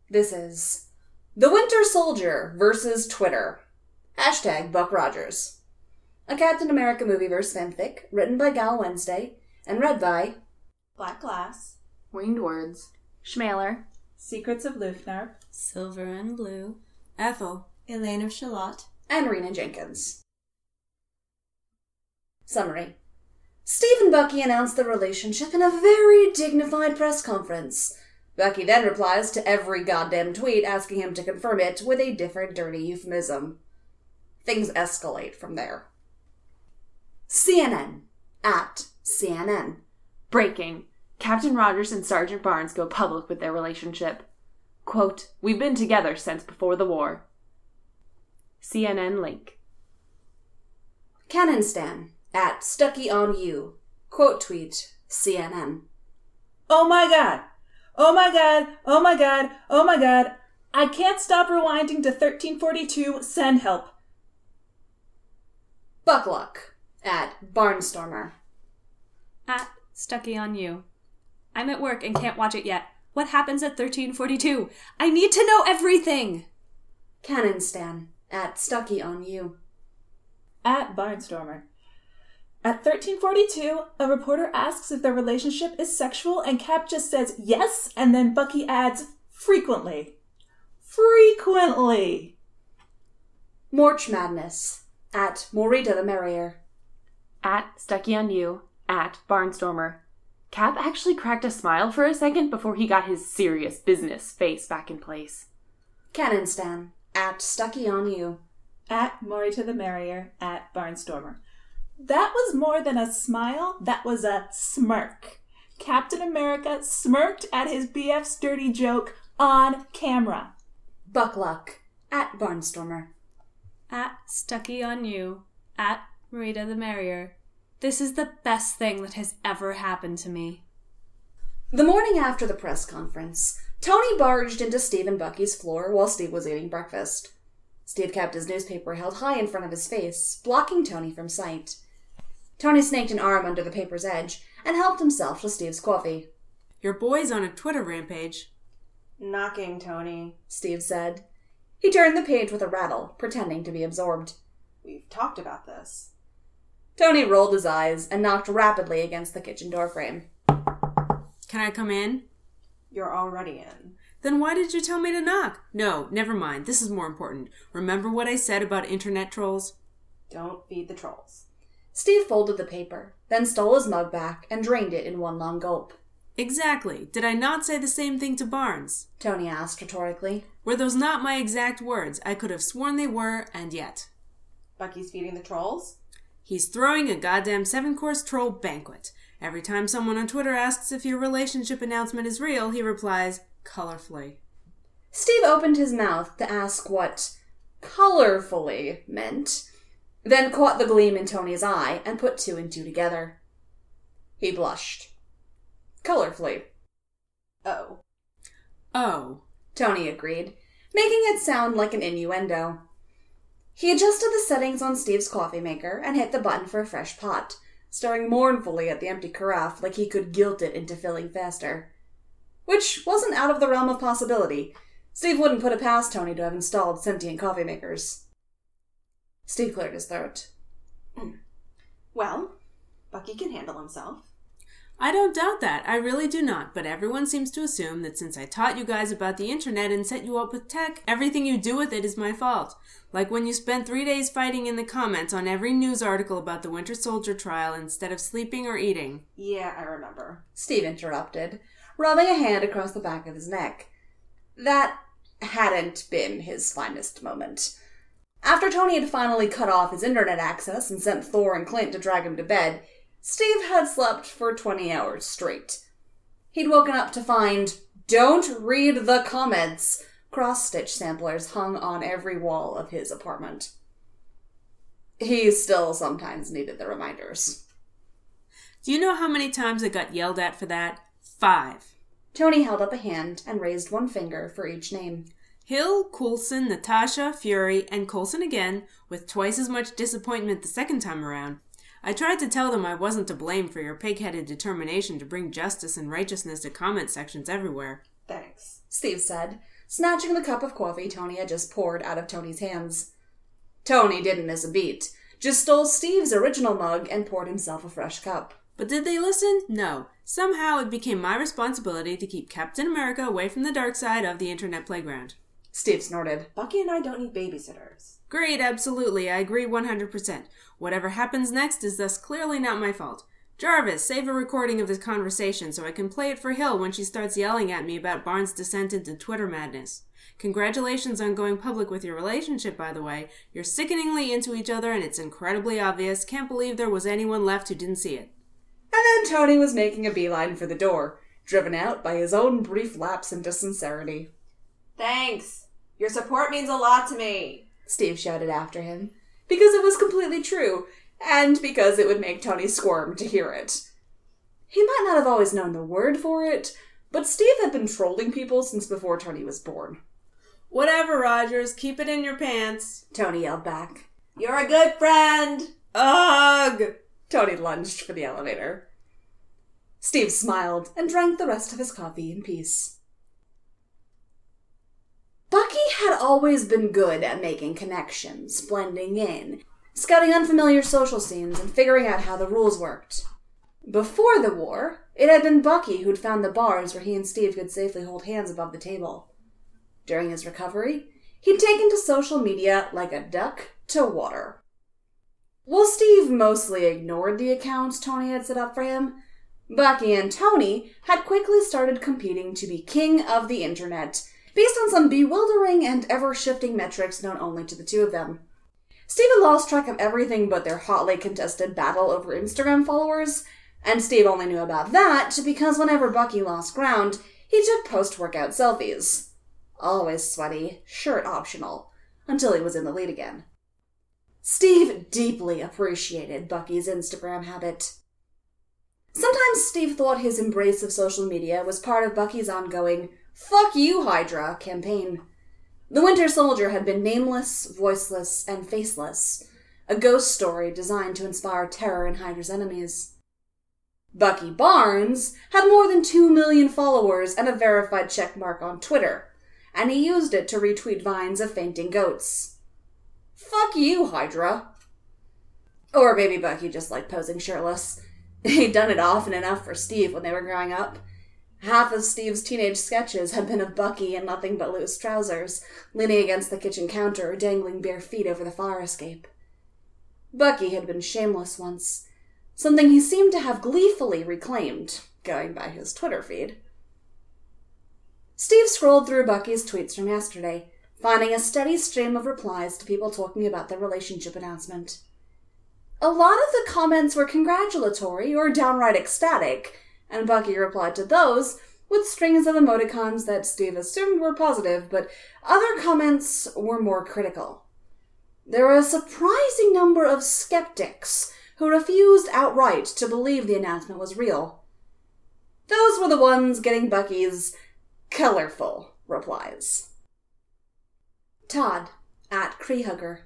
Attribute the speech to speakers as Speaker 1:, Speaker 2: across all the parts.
Speaker 1: This is The Winter Soldier versus Twitter. Hashtag Buck Rogers. A Captain America Movieverse fanfic written by Gal Wednesday and read by
Speaker 2: Black Glass,
Speaker 3: Winged Words, Schmaler,
Speaker 2: Secrets of Lufnarp,
Speaker 4: Silver and Blue, Ethel, Elaine of Shalott,
Speaker 1: and Rena Jenkins. Summary. Steve and Bucky announce their relationship in a very dignified press conference. Bucky then replies to every goddamn tweet asking him to confirm it with a different dirty euphemism. Things escalate from there. CNN. At CNN.
Speaker 3: Breaking. Captain Rogers and Sergeant Barnes go public with their relationship. Quote, "We've been together since before the war." CNN link.
Speaker 1: Canon Stan. At Stucky on You. Quote tweet. CNN.
Speaker 2: Oh my god! Oh my god! Oh my god! Oh my god! I can't stop rewinding to 1342. Send help.
Speaker 1: Buckluck. At Barnstormer.
Speaker 4: at Stucky on You. I'm at work and can't watch it yet. What happens at 1342? I need to know everything!
Speaker 1: Canon Stan. At Stucky on You.
Speaker 2: At Barnstormer. At 1342, a reporter asks if their relationship is sexual, and Cap just says yes, and then Bucky adds, frequently. Frequently!
Speaker 1: March Madness. At Morita the Merrier.
Speaker 3: At Stucky on You. At Barnstormer. Cap actually cracked a smile for a second before he got his serious business face back in place.
Speaker 1: Canon Stan. At Stucky on You.
Speaker 2: At Morita the Merrier. At Barnstormer. That was more than a smile, that was a smirk. Captain America smirked at his BF's dirty joke on camera.
Speaker 1: Buckluck. At Barnstormer.
Speaker 4: At Stucky on You. At Marita the Merrier. This is the best thing that has ever happened to me.
Speaker 1: The morning after the press conference, Tony barged into Steve and Bucky's floor while Steve was eating breakfast. Steve kept his newspaper held high in front of his face, blocking Tony from sight. Tony snaked an arm under the paper's edge and helped himself to Steve's coffee.
Speaker 5: Your boy's on a Twitter rampage.
Speaker 6: Knocking, Tony.
Speaker 1: Steve said. He turned the page with a rattle, pretending to be absorbed.
Speaker 6: We've talked about this.
Speaker 1: Tony rolled his eyes and knocked rapidly against the kitchen doorframe.
Speaker 5: Can I come in?
Speaker 6: You're already in.
Speaker 5: Then why did you tell me to knock? No, never mind. This is more important. Remember what I said about internet trolls?
Speaker 6: Don't feed the trolls.
Speaker 1: Steve folded the paper, then stole his mug back and drained it in one long gulp.
Speaker 5: Exactly. Did I not say the same thing to Barnes?
Speaker 1: Tony asked rhetorically.
Speaker 5: Were those not my exact words? I could have sworn they were, and yet.
Speaker 6: Bucky's feeding the trolls?
Speaker 5: He's throwing a goddamn 7-course troll banquet. Every time someone on Twitter asks if your relationship announcement is real, he replies, colorfully.
Speaker 1: Steve opened his mouth to ask what colorfully meant, then caught the gleam in Tony's eye and put two and two together. He blushed. Colorfully.
Speaker 6: Oh.
Speaker 5: Oh.
Speaker 1: Tony agreed, making it sound like an innuendo. He adjusted the settings on Steve's coffee maker and hit the button for a fresh pot, staring mournfully at the empty carafe like he could guilt it into filling faster. Which wasn't out of the realm of possibility. Steve wouldn't put it past Tony to have installed sentient coffee makers. Steve cleared his throat.
Speaker 6: Well, Bucky can handle himself.
Speaker 5: I don't doubt that. I really do not. But everyone seems to assume that since I taught you guys about the internet and set you up with tech, everything you do with it is my fault. Like when you spent 3 days fighting in the comments on every news article about the Winter Soldier trial instead of sleeping or eating.
Speaker 6: Yeah, I remember.
Speaker 1: Steve interrupted, rubbing a hand across the back of his neck. That hadn't been his finest moment. After Tony had finally cut off his internet access and sent Thor and Clint to drag him to bed, Steve had slept for 20 hours straight. He'd woken up to find, "Don't read the comments," cross-stitch samplers hung on every wall of his apartment. He still sometimes needed the reminders.
Speaker 5: Do you know how many times I got yelled at for that? 5.
Speaker 1: Tony held up a hand and raised one finger for each name.
Speaker 5: Hill, Coulson, Natasha, Fury, and Coulson again, with twice as much disappointment the second time around. I tried to tell them I wasn't to blame for your pig-headed determination to bring justice and righteousness to comment sections everywhere.
Speaker 6: Thanks.
Speaker 1: Steve said, snatching the cup of coffee Tony had just poured out of Tony's hands. Tony didn't miss a beat, just stole Steve's original mug and poured himself a fresh cup.
Speaker 5: But did they listen? No. Somehow it became my responsibility to keep Captain America away from the dark side of the internet playground.
Speaker 1: Steve snorted.
Speaker 6: Bucky and I don't need babysitters.
Speaker 5: Great, absolutely. I agree 100%. Whatever happens next is thus clearly not my fault. Jarvis, save a recording of this conversation so I can play it for Hill when she starts yelling at me about Barnes' descent into Twitter madness. Congratulations on going public with your relationship, by the way. You're sickeningly into each other and it's incredibly obvious. Can't believe there was anyone left who didn't see it.
Speaker 1: And then Tony was making a beeline for the door, driven out by his own brief lapse into sincerity.
Speaker 6: Thanks. Your support means a lot to me.
Speaker 1: Steve shouted after him, because it was completely true, and because it would make Tony squirm to hear it. He might not have always known the word for it, but Steve had been trolling people since before Tony was born.
Speaker 5: Whatever, Rogers. Keep it in your pants.
Speaker 1: Tony yelled back.
Speaker 6: You're a good friend.
Speaker 5: Ugh!
Speaker 1: Tony lunged for the elevator. Steve smiled and drank the rest of his coffee in peace. Bucky had always been good at making connections, blending in, scouting unfamiliar social scenes, and figuring out how the rules worked. Before the war, it had been Bucky who'd found the bars where he and Steve could safely hold hands above the table. During his recovery, he'd taken to social media like a duck to water. While Steve mostly ignored the accounts Tony had set up for him, Bucky and Tony had quickly started competing to be king of the internet, based on some bewildering and ever-shifting metrics known only to the two of them. Steve had lost track of everything but their hotly contested battle over Instagram followers, and Steve only knew about that because whenever Bucky lost ground, he took post-workout selfies. Always sweaty, shirt optional, until he was in the lead again. Steve deeply appreciated Bucky's Instagram habit. Sometimes Steve thought his embrace of social media was part of Bucky's ongoing "Fuck you, Hydra" campaign. The Winter Soldier had been nameless, voiceless, and faceless, a ghost story designed to inspire terror in Hydra's enemies. Bucky Barnes had more than 2 million followers and a verified checkmark on Twitter, and he used it to retweet vines of fainting goats. Fuck you, Hydra. Or maybe Bucky just liked posing shirtless. He'd done it often enough for Steve when they were growing up. Half of Steve's teenage sketches had been of Bucky in nothing but loose trousers, leaning against the kitchen counter or dangling bare feet over the fire escape. Bucky had been shameless once, something he seemed to have gleefully reclaimed, going by his Twitter feed. Steve scrolled through Bucky's tweets from yesterday, finding a steady stream of replies to people talking about their relationship announcement. A lot of the comments were congratulatory or downright ecstatic, and Bucky replied to those with strings of emoticons that Steve assumed were positive, but other comments were more critical. There were a surprising number of skeptics who refused outright to believe the announcement was real. Those were the ones getting Bucky's colorful replies. Todd, @Creehugger.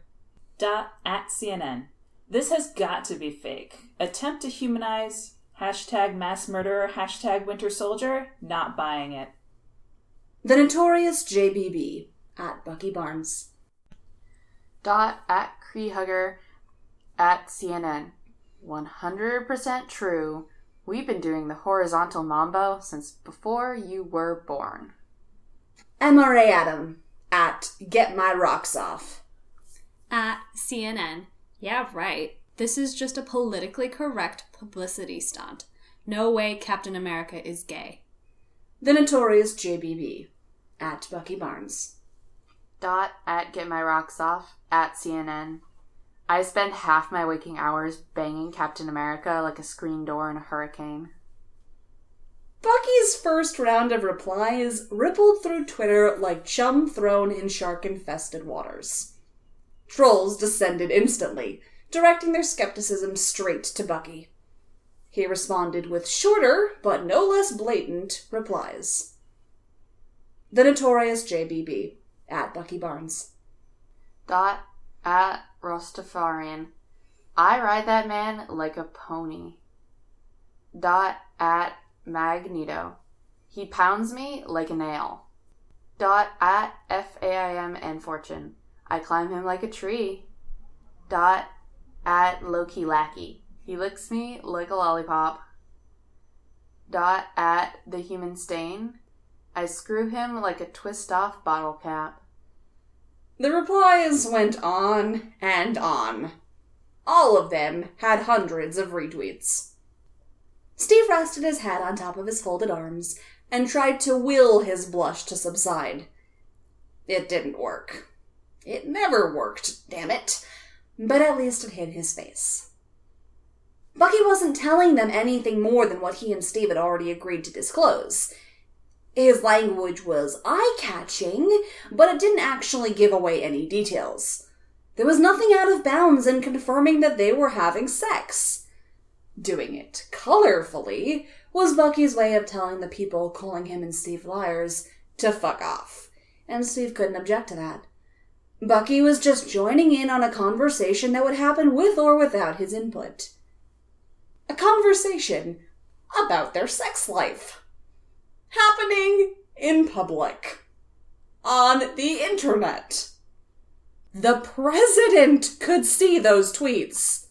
Speaker 2: @CNN. This has got to be fake. Attempt to humanize, #mass murderer, #Winter Soldier, not buying it.
Speaker 1: The Notorious JBB, @Bucky Barnes.
Speaker 3: @Creehugger, @CNN. 100% true. We've been doing the horizontal mambo since before you were born.
Speaker 1: MRA Adam, @GetMyRocksOff.
Speaker 4: @CNN. Yeah, right. This is just a politically correct publicity stunt. No way Captain America is gay.
Speaker 1: The Notorious JBB, @Bucky Barnes.
Speaker 3: @GetMyRocksOff, @CNN. I spend half my waking hours banging Captain America like a screen door in a hurricane.
Speaker 1: Bucky's first round of replies rippled through Twitter like chum thrown in shark-infested waters. Trolls descended instantly, directing their skepticism straight to Bucky. He responded with shorter, but no less blatant, replies. The Notorious JBB, @Bucky Barnes.
Speaker 3: @Rostafarian. I ride that man like a pony. @Magneto. He pounds me like a nail. At FAIM and Fortune. I climb him like a tree. At Loki Lackey. He licks me like a lollipop. At The Human Stain. I screw him like a twist-off bottle cap.
Speaker 1: The replies went on and on. All of them had hundreds of retweets. Steve rested his head on top of his folded arms and tried to will his blush to subside. It didn't work. It never worked, damn it. But at least it hid his face. Bucky wasn't telling them anything more than what he and Steve had already agreed to disclose. His language was eye-catching, but it didn't actually give away any details. There was nothing out of bounds in confirming that they were having sex. Doing it colorfully was Bucky's way of telling the people calling him and Steve liars to fuck off, and Steve couldn't object to that. Bucky was just joining in on a conversation that would happen with or without his input. A conversation about their sex life. Happening in public. On the internet. The president could see those tweets.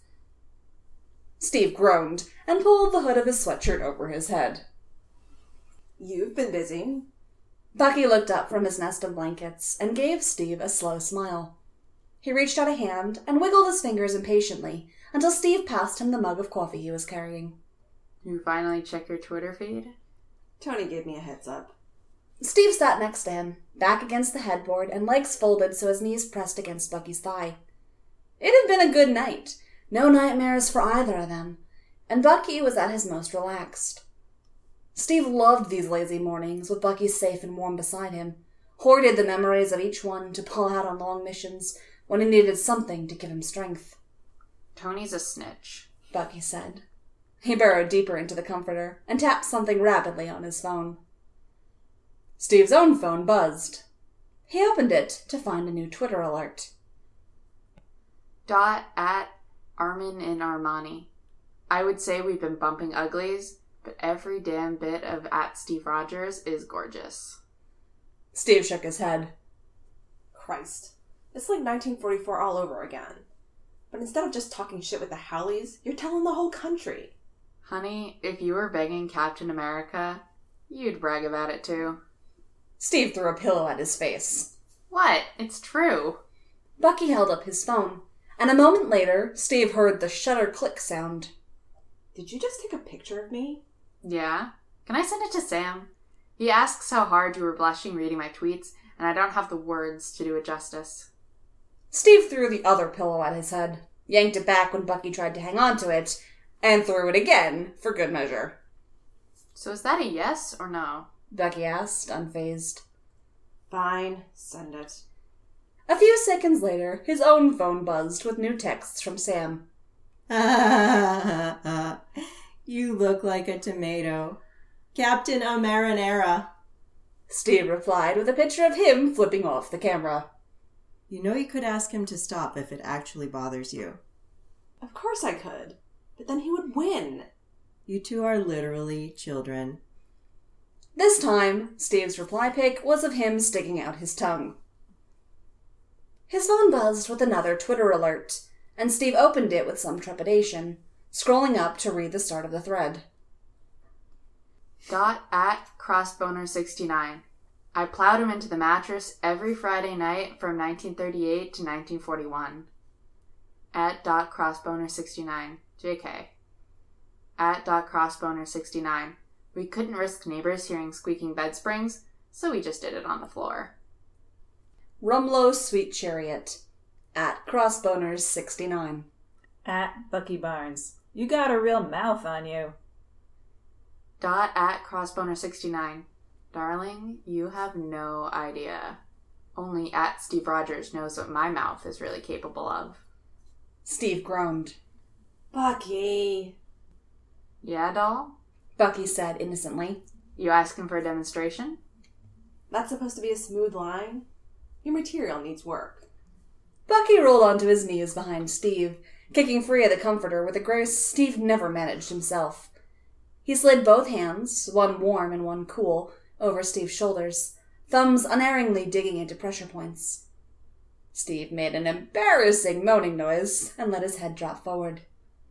Speaker 1: Steve groaned and pulled the hood of his sweatshirt over his head.
Speaker 6: You've been busy.
Speaker 1: Bucky looked up from his nest of blankets and gave Steve a slow smile. He reached out a hand and wiggled his fingers impatiently until Steve passed him the mug of coffee he was carrying.
Speaker 3: You finally check your Twitter feed?
Speaker 6: Tony gave me a heads up.
Speaker 1: Steve sat next to him, back against the headboard and legs folded so his knees pressed against Bucky's thigh. It had been a good night. No nightmares for either of them, and Bucky was at his most relaxed. Steve loved these lazy mornings with Bucky safe and warm beside him, hoarded the memories of each one to pull out on long missions when he needed something to give him strength.
Speaker 3: Tony's a snitch,
Speaker 1: Bucky said. He burrowed deeper into the comforter and tapped something rapidly on his phone. Steve's own phone buzzed. He opened it to find a new Twitter alert.
Speaker 3: At Armin and Armani. I would say we've been bumping uglies, but every damn bit of at Steve Rogers is gorgeous.
Speaker 1: Steve shook his head.
Speaker 6: Christ. It's like 1944 all over again. But instead of just talking shit with the Howleys, you're telling the whole country.
Speaker 3: Honey, if you were begging Captain America, you'd brag about it too.
Speaker 1: Steve threw a pillow at his face.
Speaker 3: What? It's true.
Speaker 1: Bucky held up his phone, and a moment later, Steve heard the shutter click sound.
Speaker 6: Did you just take a picture of me?
Speaker 3: Yeah? Can I send it to Sam? He asks how hard you were blushing reading my tweets, and I don't have the words to do it justice.
Speaker 1: Steve threw the other pillow at his head, yanked it back when Bucky tried to hang on to it, and threw it again for good measure.
Speaker 3: So is that a yes or no?
Speaker 1: Bucky asked, unfazed.
Speaker 6: Fine, send it.
Speaker 1: A few seconds later, his own phone buzzed with new texts from Sam.
Speaker 7: You look like a tomato. Captain Marinara.
Speaker 1: Steve replied with a picture of him flipping off the camera.
Speaker 7: You know you could ask him to stop if it actually bothers you.
Speaker 6: Of course I could. But then he would win.
Speaker 7: You two are literally children.
Speaker 1: This time, Steve's reply pic was of him sticking out his tongue. His phone buzzed with another Twitter alert, and Steve opened it with some trepidation, scrolling up to read the start of the thread.
Speaker 3: At Crossboner69. I plowed him into the mattress every Friday night from 1938 to 1941. At Crossboner69. JK. At Crossboner69. We couldn't risk neighbors hearing squeaking bed springs, so we just did it on the floor.
Speaker 1: Rumlow Sweet Chariot. At Crossboners69.
Speaker 2: At Bucky Barnes. You got a real mouth on you.
Speaker 3: At Crossboner69. Darling, you have no idea. Only at Steve Rogers knows what my mouth is really capable of.
Speaker 1: Steve groaned.
Speaker 6: Bucky.
Speaker 3: Yeah, doll?
Speaker 1: Bucky said innocently.
Speaker 3: You asking for a demonstration?
Speaker 6: That's supposed to be a smooth line? Your material needs work.
Speaker 1: Bucky rolled onto his knees behind Steve, kicking free of the comforter with a grace Steve never managed himself. He slid both hands, one warm and one cool, over Steve's shoulders, thumbs unerringly digging into pressure points. Steve made an embarrassing moaning noise and let his head drop forward.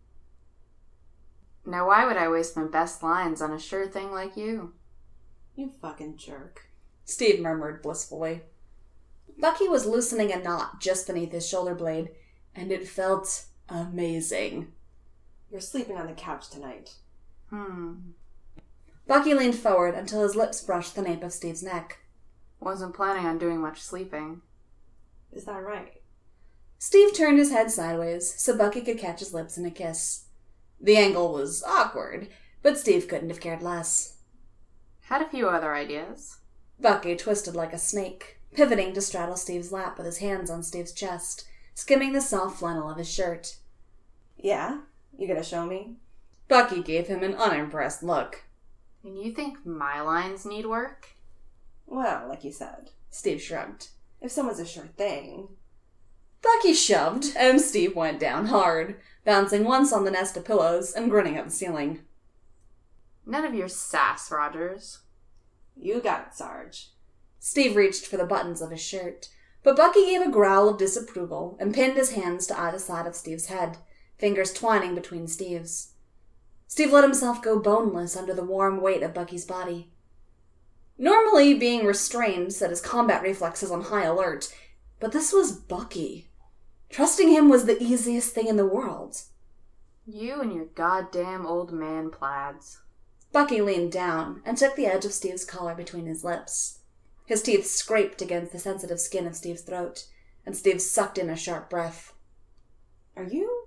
Speaker 3: Now why would I waste my best lines on a sure thing like you?
Speaker 6: You fucking jerk.
Speaker 1: Steve murmured blissfully. Bucky was loosening a knot just beneath his shoulder blade, and it felt amazing.
Speaker 6: You're sleeping on the couch tonight.
Speaker 1: Bucky leaned forward until his lips brushed the nape of Steve's neck.
Speaker 3: Wasn't planning on doing much sleeping.
Speaker 6: Is that right?
Speaker 1: Steve turned his head sideways so Bucky could catch his lips in a kiss. The angle was awkward, but Steve couldn't have cared less.
Speaker 3: Had a few other ideas.
Speaker 1: Bucky twisted like a snake, pivoting to straddle Steve's lap with his hands on Steve's chest, skimming the soft flannel of his shirt.
Speaker 6: Yeah? You gonna show me?
Speaker 1: Bucky gave him an unimpressed look.
Speaker 3: And you think my lines need work?
Speaker 6: Well, like you said.
Speaker 1: Steve shrugged.
Speaker 6: If someone's a sure thing.
Speaker 1: Bucky shoved, and Steve went down hard, bouncing once on the nest of pillows and grinning at the ceiling.
Speaker 3: None of your sass, Rogers.
Speaker 6: You got it, Sarge.
Speaker 1: Steve reached for the buttons of his shirt, but Bucky gave a growl of disapproval and pinned his hands to either side of Steve's head, fingers twining between Steve's. Steve let himself go boneless under the warm weight of Bucky's body. Normally, being restrained set his combat reflexes on high alert, but this was Bucky. Trusting him was the easiest thing in the world.
Speaker 3: You and your goddamn old man plaids.
Speaker 1: Bucky leaned down and took the edge of Steve's collar between his lips. His teeth scraped against the sensitive skin of Steve's throat, and Steve sucked in a sharp breath.
Speaker 6: Are you?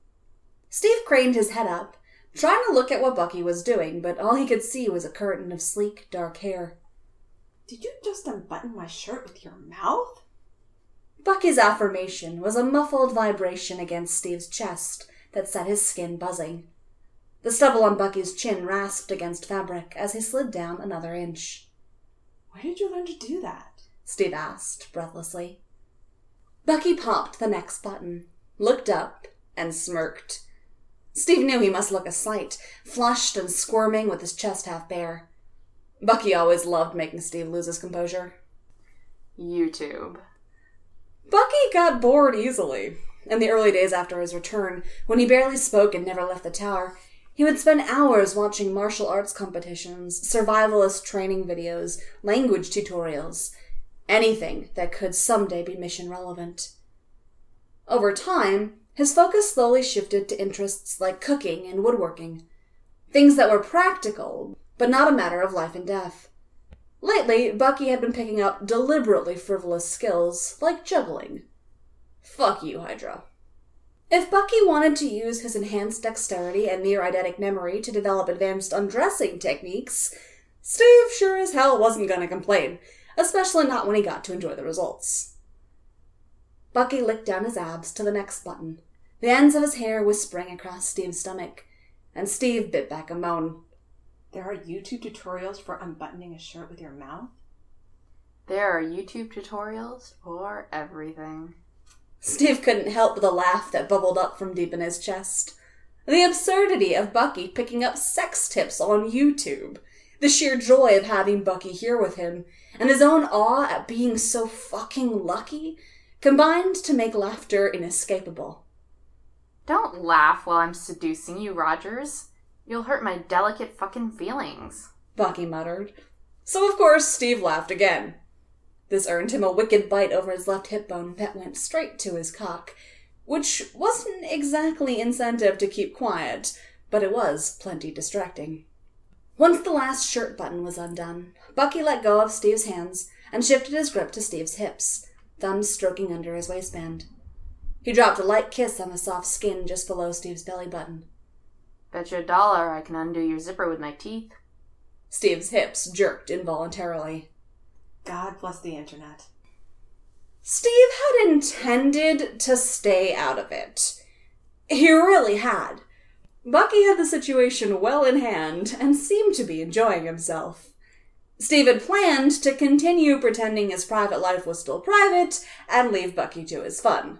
Speaker 1: Steve craned his head up, trying to look at what Bucky was doing, but all he could see was a curtain of sleek, dark hair.
Speaker 6: Did you just unbutton my shirt with your mouth?
Speaker 1: Bucky's affirmation was a muffled vibration against Steve's chest that set his skin buzzing. The stubble on Bucky's chin rasped against fabric as he slid down another inch.
Speaker 6: Where did you learn to do that?
Speaker 1: Steve asked, breathlessly. Bucky popped the next button, looked up, and smirked. Steve knew he must look a sight, flushed and squirming with his chest half bare. Bucky always loved making Steve lose his composure.
Speaker 3: YouTube.
Speaker 1: Bucky got bored easily. In the early days after his return, when he barely spoke and never left the tower, he would spend hours watching martial arts competitions, survivalist training videos, language tutorials, anything that could someday be mission relevant. Over time, his focus slowly shifted to interests like cooking and woodworking, things that were practical, but not a matter of life and death. Lately, Bucky had been picking up deliberately frivolous skills, like juggling. Fuck you, Hydra. If Bucky wanted to use his enhanced dexterity and near-eidetic memory to develop advanced undressing techniques, Steve sure as hell wasn't gonna complain, especially not when he got to enjoy the results. Bucky licked down his abs to the next button, the ends of his hair whispering across Steve's stomach, and Steve bit back a moan.
Speaker 6: There are YouTube tutorials for unbuttoning a shirt with your mouth?
Speaker 3: There are YouTube tutorials for everything.
Speaker 1: Steve couldn't help the laugh that bubbled up from deep in his chest. The absurdity of Bucky picking up sex tips on YouTube, the sheer joy of having Bucky here with him, and his own awe at being so fucking lucky, combined to make laughter inescapable.
Speaker 3: Don't laugh while I'm seducing you, Rogers. You'll hurt my delicate fucking feelings.
Speaker 1: Bucky muttered. So of course Steve laughed again. This earned him a wicked bite over his left hip bone that went straight to his cock, which wasn't exactly incentive to keep quiet, but it was plenty distracting. Once the last shirt button was undone, Bucky let go of Steve's hands and shifted his grip to Steve's hips, thumbs stroking under his waistband. He dropped a light kiss on the soft skin just below Steve's belly button.
Speaker 3: Bet you $1 I can undo your zipper with my teeth.
Speaker 1: Steve's hips jerked involuntarily.
Speaker 6: God bless the internet.
Speaker 1: Steve had intended to stay out of it. He really had. Bucky had the situation well in hand and seemed to be enjoying himself. Steve had planned to continue pretending his private life was still private and leave Bucky to his fun.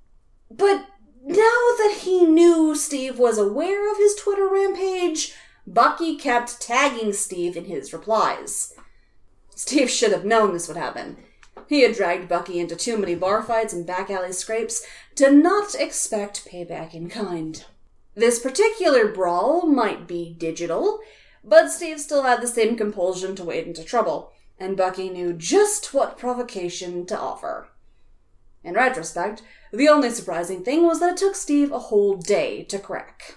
Speaker 1: But now that he knew Steve was aware of his Twitter rampage, Bucky kept tagging Steve in his replies. Steve should have known this would happen. He had dragged Bucky into too many bar fights and back alley scrapes to not expect payback in kind. This particular brawl might be digital, but Steve still had the same compulsion to wade into trouble, and Bucky knew just what provocation to offer. In retrospect, the only surprising thing was that it took Steve a whole day to crack.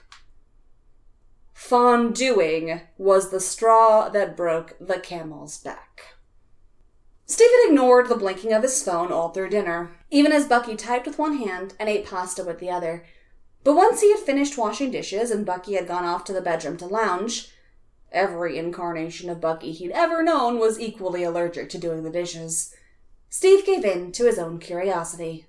Speaker 1: Fonduing was the straw that broke the camel's back. Steve had ignored the blinking of his phone all through dinner, even as Bucky typed with one hand and ate pasta with the other. But once he had finished washing dishes and Bucky had gone off to the bedroom to lounge, every incarnation of Bucky he'd ever known was equally allergic to doing the dishes. Steve gave in to his own curiosity.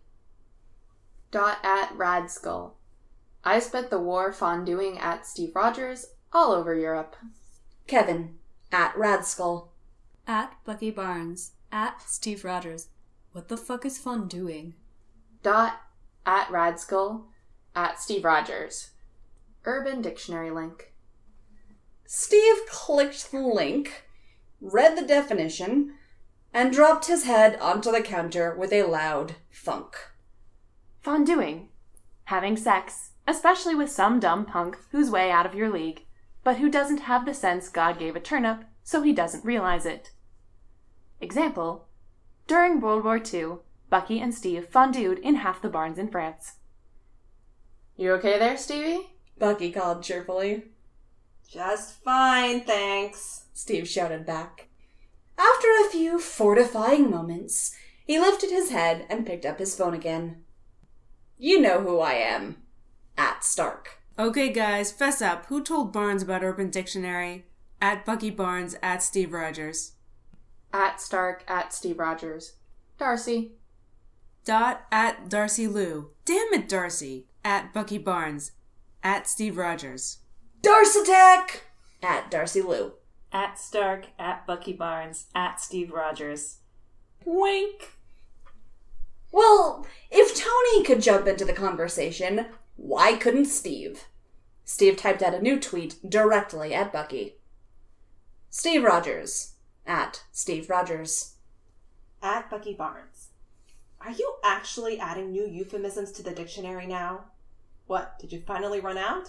Speaker 3: @Radskull. I spent the war fonduing at Steve Rogers all over Europe.
Speaker 1: Kevin, @Radskull.
Speaker 4: @Bucky Barnes. @Steve Rogers. What the fuck is fun doing?
Speaker 3: @Radskull. @Steve Rogers. Urban Dictionary link.
Speaker 1: Steve clicked the link, read the definition, and dropped his head onto the counter with a loud thunk.
Speaker 8: Fonduing. Having sex, especially with some dumb punk who's way out of your league, but who doesn't have the sense God gave a turnip, so he doesn't realize it. Example: during World War II, Bucky and Steve fondued in half the barns in France.
Speaker 3: You okay there, Stevie?
Speaker 1: Bucky called cheerfully.
Speaker 6: Just fine, thanks.
Speaker 1: Steve shouted back. After a few fortifying moments, he lifted his head and picked up his phone again. You know who I am. @Stark.
Speaker 5: Okay, guys, fess up. Who told Barnes about Urban Dictionary? @Bucky Barnes. @Steve Rogers.
Speaker 3: @Stark. @Steve Rogers. Darcy.
Speaker 5: @Darcy Lou. Damn it, Darcy. @Bucky Barnes. @Steve Rogers.
Speaker 1: Darcy-tack! @Darcy Lou.
Speaker 2: @Stark. @Bucky Barnes. @Steve Rogers. Wink.
Speaker 1: Well, if Tony could jump into the conversation, why couldn't Steve? Steve typed out a new tweet directly at Bucky. Steve Rogers. @Steve Rogers.
Speaker 6: @Bucky Barnes. Are you actually adding new euphemisms to the dictionary now? What, did you finally run out?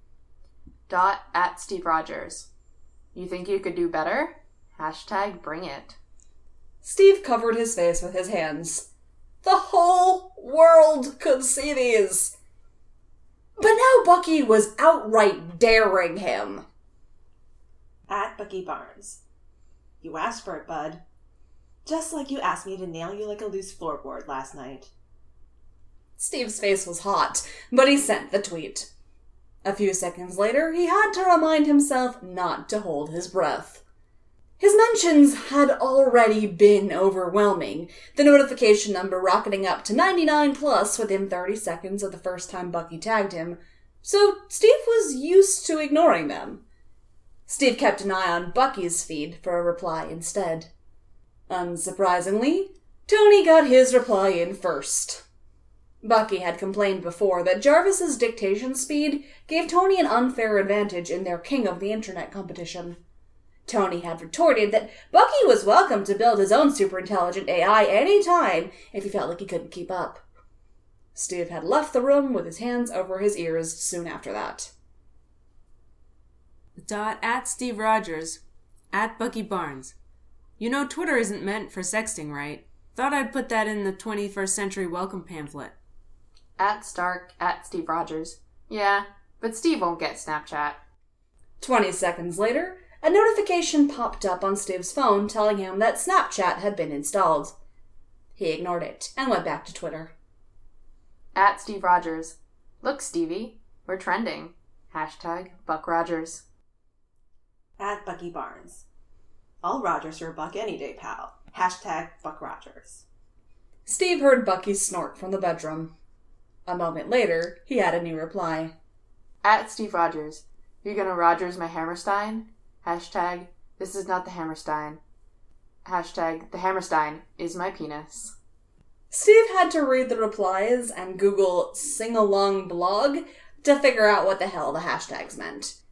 Speaker 3: @Steve Rogers. You think you could do better? #bring it.
Speaker 1: Steve covered his face with his hands. The whole world could see these. But now Bucky was outright daring him.
Speaker 6: @Bucky Barnes. You asked for it, bud. Just like you asked me to nail you like a loose floorboard last night.
Speaker 1: Steve's face was hot, but he sent the tweet. A few seconds later, he had to remind himself not to hold his breath. His mentions had already been overwhelming, the notification number rocketing up to 99+ within 30 seconds of the first time Bucky tagged him, so Steve was used to ignoring them. Steve kept an eye on Bucky's feed for a reply instead. Unsurprisingly, Tony got his reply in first. Bucky had complained before that Jarvis's dictation speed gave Tony an unfair advantage in their King of the Internet competition. Tony had retorted that Bucky was welcome to build his own superintelligent AI any time if he felt like he couldn't keep up. Steve had left the room with his hands over his ears soon after that.
Speaker 5: @Steve Rogers. @Bucky Barnes. You know Twitter isn't meant for sexting, right? Thought I'd put that in the 21st century welcome pamphlet.
Speaker 3: @Stark. @Steve Rogers. Yeah, but Steve won't get Snapchat.
Speaker 1: 20 seconds later, a notification popped up on Steve's phone telling him that Snapchat had been installed. He ignored it and went back to Twitter.
Speaker 3: @Steve Rogers. Look, Stevie, we're trending. #Buck Rogers.
Speaker 6: @Bucky Barnes. All Rogers for a buck any day, pal. #Buck Rogers.
Speaker 1: Steve heard Bucky snort from the bedroom. A moment later, he had a new reply.
Speaker 3: @Steve Rogers. You gonna Rogers my Hammerstein? This is not the Hammerstein. #the Hammerstein is my penis.
Speaker 1: Steve had to read the replies and Google sing-along blog to figure out what the hell the hashtags meant.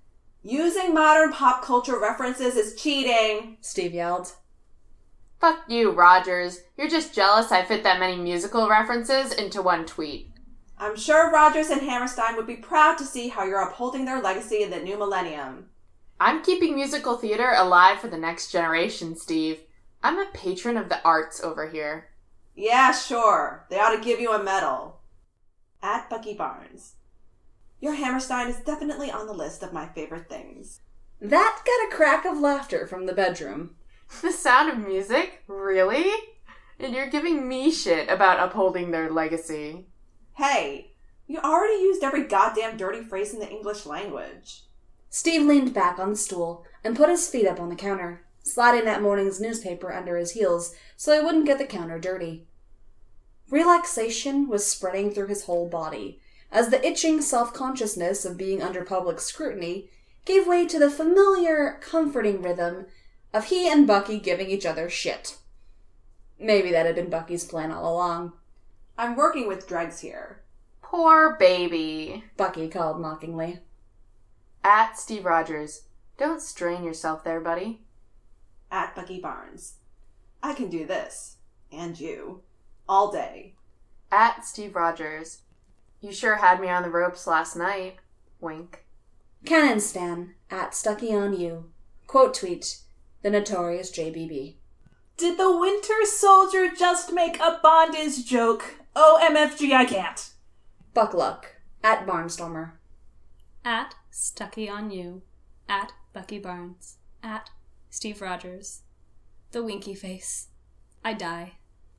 Speaker 6: Using modern pop culture references is cheating,
Speaker 1: Steve yelled.
Speaker 3: Fuck you, Rogers. You're just jealous I fit that many musical references into one tweet.
Speaker 6: I'm sure Rogers and Hammerstein would be proud to see how you're upholding their legacy in the new millennium.
Speaker 3: I'm keeping musical theater alive for the next generation, Steve. I'm a patron of the arts over here.
Speaker 6: Yeah, sure. They ought to give you a medal. At Bucky Barnes. Your Hammerstein is definitely on the list of my favorite things.
Speaker 1: That got a crack of laughter from the bedroom.
Speaker 3: The Sound of Music? Really? And you're giving me shit about upholding their legacy.
Speaker 6: Hey, you already used every goddamn dirty phrase in the English language.
Speaker 1: Steve leaned back on the stool and put his feet up on the counter, sliding that morning's newspaper under his heels so he wouldn't get the counter dirty. Relaxation was spreading through his whole body as the itching self-consciousness of being under public scrutiny gave way to the familiar, comforting rhythm of he and Bucky giving each other shit. Maybe that had been Bucky's plan all along.
Speaker 6: I'm working with dregs here.
Speaker 3: Poor baby.
Speaker 1: Bucky called mockingly.
Speaker 3: At Steve Rogers. Don't strain yourself there, buddy.
Speaker 6: At Bucky Barnes. I can do this. And you. All day.
Speaker 3: At Steve Rogers. You sure had me on the ropes last night. Wink.
Speaker 1: Cannon Stan. At Stucky on You. Quote tweet. The Notorious JBB.
Speaker 2: Did the Winter Soldier just make a bondage joke? OMFG, I can't.
Speaker 1: Buckluck. At Barnstormer.
Speaker 4: At Stucky on You. At Bucky Barnes. At Steve Rogers. The winky face. I die.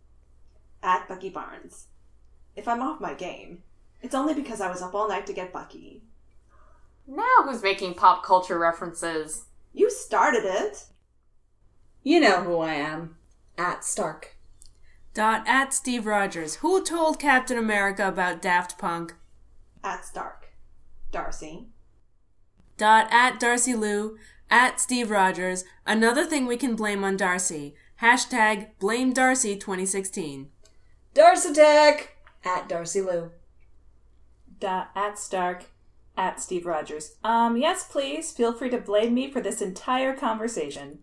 Speaker 6: At Bucky Barnes. If I'm off my game, it's only because I was up all night to get Bucky.
Speaker 3: Now who's making pop culture references?
Speaker 6: You started it.
Speaker 1: You know who I am. At Stark.
Speaker 5: At Steve Rogers. Who told Captain America about Daft Punk?
Speaker 6: At Stark. Darcy.
Speaker 5: At Darcy Lou. At Steve Rogers. Another thing we can blame on Darcy. Hashtag Blame Darcy 2016.
Speaker 1: Darcy Tech. At Darcy Lou.
Speaker 2: At Stark. At Steve Rogers. Yes, please. Feel free to blame me for this entire conversation.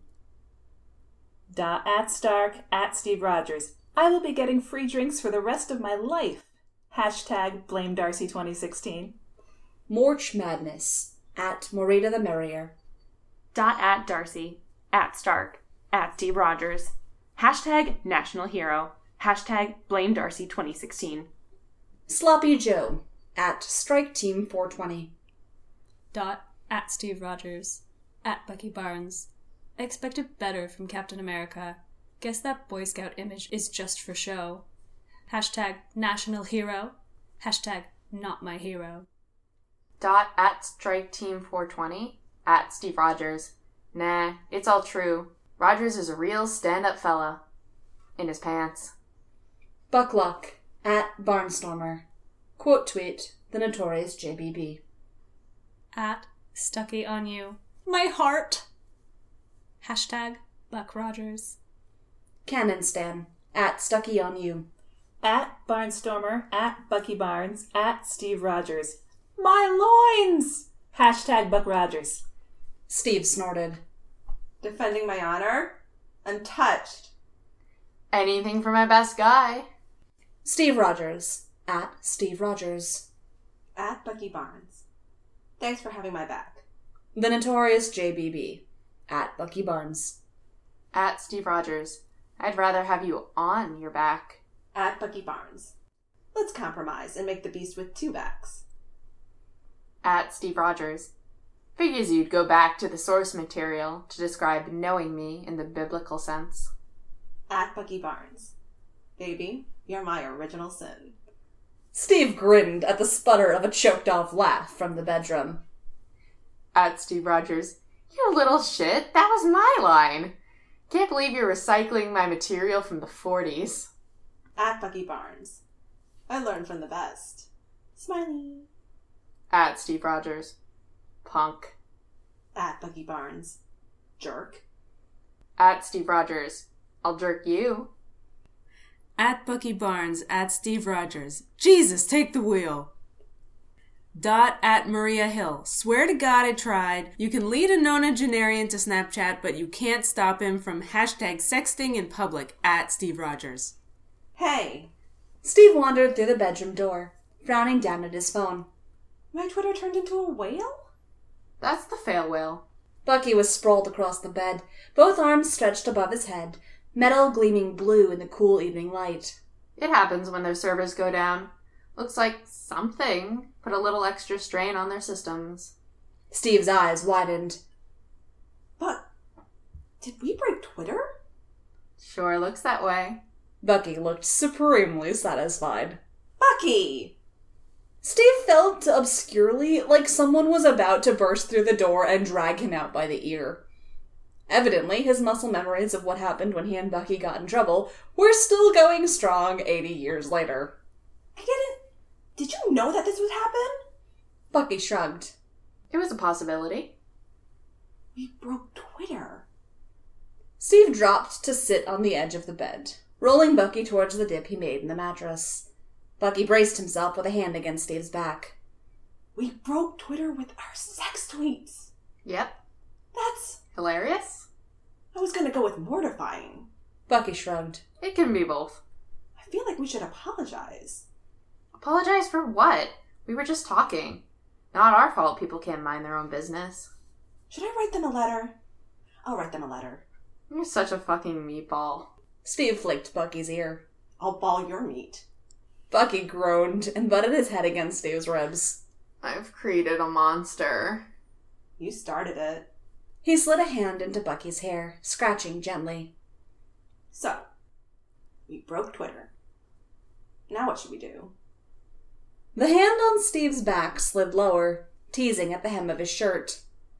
Speaker 2: At Stark. At Steve Rogers. I will be getting free drinks for the rest of my life. Hashtag Blame Darcy 2016.
Speaker 1: March Madness. At Morita the Merrier.
Speaker 8: At Darcy. At Stark. At Steve Rogers. Hashtag National Hero. Hashtag Blame Darcy 2016.
Speaker 1: Sloppy Joe. At Strike Team 420.
Speaker 4: At Steve Rogers. At Bucky Barnes. I expected better from Captain America. Guess that Boy Scout image is just for show. Hashtag National Hero. Hashtag Not My Hero.
Speaker 3: At Strike Team 420. At Steve Rogers. Nah, it's all true. Rogers is a real stand-up fella. In his pants.
Speaker 1: Buckluck. At Barnstormer. Quote tweet. The Notorious JBB.
Speaker 4: At Stucky on You. My heart. Hashtag Buck Rogers.
Speaker 1: Cannon Stan. At Stucky on You.
Speaker 2: At Barnstormer. At Bucky Barnes. At Steve Rogers. My loins! Hashtag Buck Rogers.
Speaker 1: Steve snorted.
Speaker 6: Defending my honor? Untouched.
Speaker 3: Anything for my best guy.
Speaker 1: Steve Rogers. At Steve Rogers.
Speaker 6: At Bucky Barnes. Thanks for having my back.
Speaker 1: The Notorious JBB. At Bucky Barnes.
Speaker 3: At Steve Rogers. I'd rather have you on your back.
Speaker 6: At Bucky Barnes. Let's compromise and make the beast with two backs.
Speaker 3: At Steve Rogers. Figures you'd go back to the source material to describe knowing me in the biblical sense.
Speaker 6: At Bucky Barnes. Baby, you're my original sin.
Speaker 1: Steve grinned at the sputter of a choked-off laugh from the bedroom.
Speaker 3: At Steve Rogers. You little shit, that was my line. Can't believe you're recycling my material from the 40s.
Speaker 6: At Bucky Barnes. I learned from the best. Smiley.
Speaker 3: At Steve Rogers. Punk.
Speaker 6: At Bucky Barnes. Jerk.
Speaker 3: At Steve Rogers. I'll jerk you.
Speaker 5: At Bucky Barnes. At Steve Rogers. Jesus, take the wheel. At Maria Hill. Swear to God I tried. You can lead a nonagenarian to Snapchat, but you can't stop him from hashtag sexting in public. At Steve Rogers.
Speaker 6: Hey,
Speaker 1: Steve wandered through the bedroom door, frowning down at his phone.
Speaker 6: my Twitter turned into a whale?
Speaker 3: That's the fail whale.
Speaker 1: Bucky was sprawled across the bed, both arms stretched above his head, metal gleaming blue in the cool evening light.
Speaker 3: It happens when their servers go down. Looks like something put a little extra strain on their systems.
Speaker 1: Steve's eyes widened.
Speaker 6: But did we break Twitter?
Speaker 3: Sure looks that way.
Speaker 1: Bucky looked supremely satisfied.
Speaker 6: Bucky!
Speaker 1: Steve felt obscurely like someone was about to burst through the door and drag him out by the ear. Evidently, his muscle memories of what happened when he and Bucky got in trouble were still going strong 80 years later.
Speaker 6: I didn't... Did you know that this would happen?
Speaker 1: Bucky shrugged.
Speaker 3: It was a possibility.
Speaker 6: We broke Twitter.
Speaker 1: Steve dropped to sit on the edge of the bed, rolling Bucky towards the dip he made in the mattress. Bucky braced himself with a hand against Steve's back.
Speaker 6: We broke Twitter with our sex tweets.
Speaker 3: Yep.
Speaker 6: That's...
Speaker 3: Hilarious?
Speaker 6: I was gonna go with mortifying.
Speaker 1: Bucky shrugged.
Speaker 3: It can be both.
Speaker 6: I feel like we should apologize.
Speaker 3: Apologize for what? We were just talking. Not our fault people can't mind their own business.
Speaker 6: Should I write them a letter? I'll write them a letter.
Speaker 3: You're such a fucking meatball.
Speaker 1: Steve flicked Bucky's ear.
Speaker 6: I'll ball your meat.
Speaker 1: Bucky groaned and butted his head against Steve's ribs.
Speaker 3: I've created a monster.
Speaker 6: You started it.
Speaker 1: He slid a hand into Bucky's hair, scratching gently.
Speaker 6: So, we broke Twitter. Now what should we do?
Speaker 1: The hand on Steve's back slid lower, teasing at the hem of his shirt.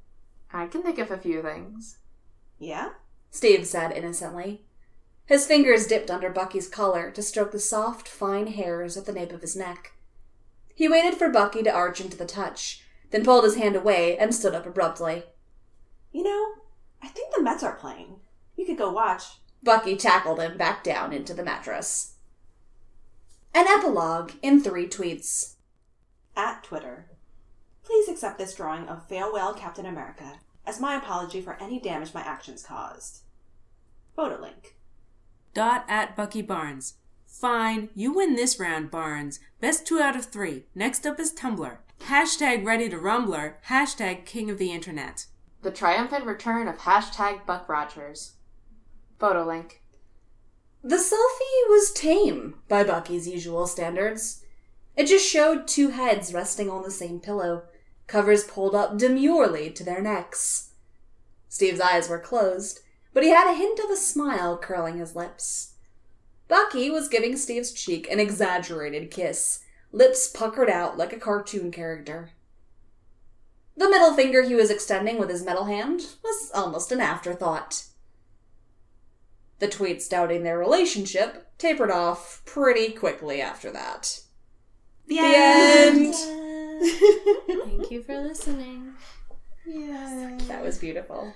Speaker 3: I can think of a few things.
Speaker 6: Yeah?
Speaker 1: Steve said innocently. His fingers dipped under Bucky's collar to stroke the soft, fine hairs at the nape of his neck. He waited for Bucky to arch into the touch, then pulled his hand away and stood up abruptly.
Speaker 6: You know, I think the Mets are playing. We could go watch.
Speaker 1: Bucky tackled him back down into the mattress. An epilogue in 3 tweets.
Speaker 6: At Twitter. Please accept this drawing of Fail Whale Captain America as my apology for any damage my actions caused. Photo link.
Speaker 5: At Bucky Barnes. Fine, you win this round, Barnes. Best 2 out of 3. Next up is Tumblr. Hashtag ready to Rumbler. Hashtag king of the internet.
Speaker 3: The triumphant return of hashtag Buck Rogers. Photo link.
Speaker 1: The selfie was tame by Bucky's usual standards. It just showed 2 heads resting on the same pillow, covers pulled up demurely to their necks. Steve's eyes were closed, but he had a hint of a smile curling his lips. Bucky was giving Steve's cheek an exaggerated kiss, lips puckered out like a cartoon character. The middle finger he was extending with his metal hand was almost an afterthought. The tweets doubting their relationship tapered off pretty quickly after that.
Speaker 7: The
Speaker 1: end.
Speaker 4: Thank you for listening.
Speaker 7: Yeah.
Speaker 1: That was beautiful.